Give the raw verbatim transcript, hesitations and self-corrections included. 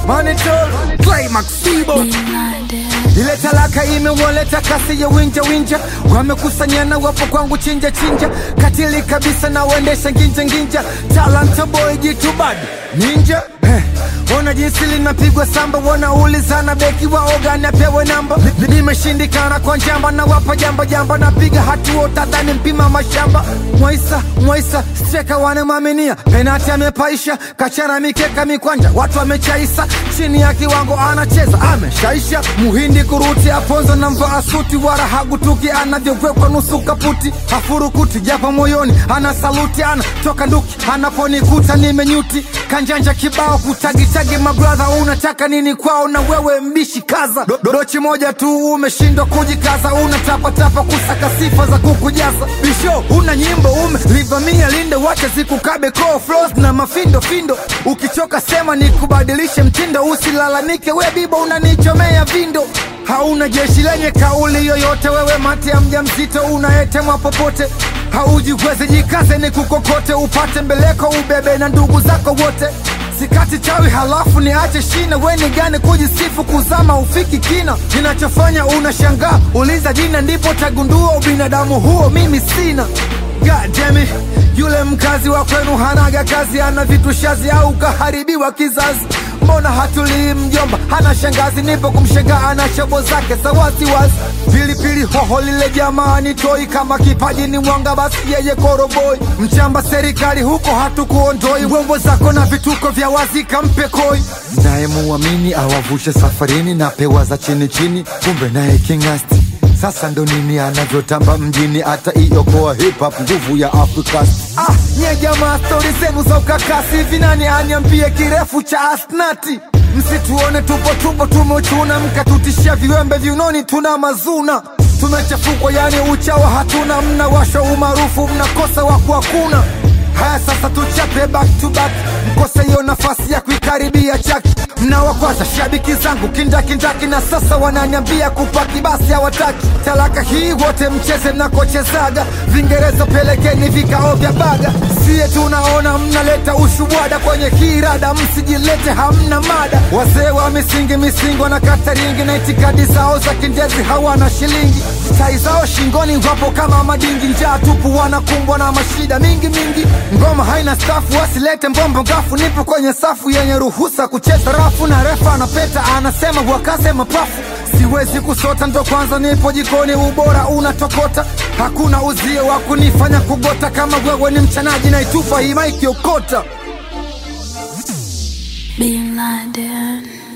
Monitor Climax Sibo ile talaka imewaleta kasi ya winja winja. Wamekusanyana wapo kwangu chinja chinja. Katili kabisa na waendesha nginja nginja. Talanta boy jitu bad ninja eh. Ona jinsi linapigwa samba. Wanaulizana beki wa ogani apewe namba. Nimeshindikana kwa njamba na wapa jamba jamba. Napiga hatuo tadhani mpima mashamba. Mwaisa, mwaisa, streka wanemaminia. Penati amepaisha, kachana mikeka mikwanja. Watu wamechaisa, chini ya kiwango anacheza ameshaisha. Muhindi kuruti aponzo na mva asuti. Wara hagutuki anavyowekwa nusu kaputi. Hafurukuti japa moyoni, ana saluti ana toka nduki. Anaponikuta nimenyuti, kanjanja kibao kutagi tagi mabrother. Unataka nini kwao na wewe mbishi kaza. Do, dochi moja tu umeshindwa kujikaza. Unatapa tapa kusaka sifa za kukujaza. Bisho una nyimbo ume livamia linde. Wacha zikukabe call flows na mafindo findo. Ukichoka sema nikubadilishe mtindo. Usilalamike we bibo unanichomea vindo. Hauna jeshi lenye kauli yoyote. Wewe mate ya mjamzito unaetemwa popote. Haujiwezi jikaze ni kukokote. Upate mbeleko ubebe na ndugu zako wote. Sikati chawi halafu niache shina. Weni gani kujisifu kuzama ufiki kina. Ninachofanya unashangaa. Uliza jina ndipo tagundua ubinadamu huo mimi sina. God damn it. Yule mkazi wa kwenu hanaga kazi. Ana vitu shazi au kaharibiwa kizazi. Mbona hatulii mjomba hana shangazi. Nipo kumshangaa ana shobo zake sawasi wazi. Pili pili hoho lile jamaa ni toi. Kama kipaji ni mwanga basi yeye koroboi. Mchamba serikali huko hatukuondoi. Wembo zako na vituko vya wazi kampe koi. Nae muamini awavushe safarini. Na pewa za chini chini kumbe nae kingasti. Sasa ndo nini anavyotamba mjini. Hata iyo kwa hip hop nguvu ya Afrika. Ah, nye jamaa story zenu za ukakasi. Vinani aniambie kirefu cha asnati. Msituone tupo tupo tumechuna. Mkatutishia viwembe viunoni tuna mazuna. Tumechafukwa yani uchawa hatuna. Mnawasha umarufu mnakosa waku hakuna. Haya sasa tuchape back to back. Mkose hiyo nafasi ya kuikaribia chaki. Mnawakwaza shabiki zangu kindaki ndaki. Na sasa wananiambia kupaki basi hawataki. Talaka hii wote mcheze mnakochezaga. Vingereza pelekeni vikao vya baga. Siye tunaona mnaleta ushubwada kwenye hii rada. Msijilete hamna mada. Wazee wa misingi misingi wanakata ringi. Na itikadi zao za kindezi hawana shilingi. Tai zao shingoni wapo kama madingi. Njaa tupu wanakumbwa na mashida mingi mingi. Ngoma haina stafu wasilete mbombo gafu. Nipo kwenye safu yenye ruhusa kucheza rafu. Na refa anapeta anasema wakase mapafu. Siwezi kusota ndo kwanza nipo jikoni. Ubora unatokota. Hakuna uzio wa kunifanya kugota. Kama wewe ni mchanaji na itupa hii maiki okota. Bin Laden.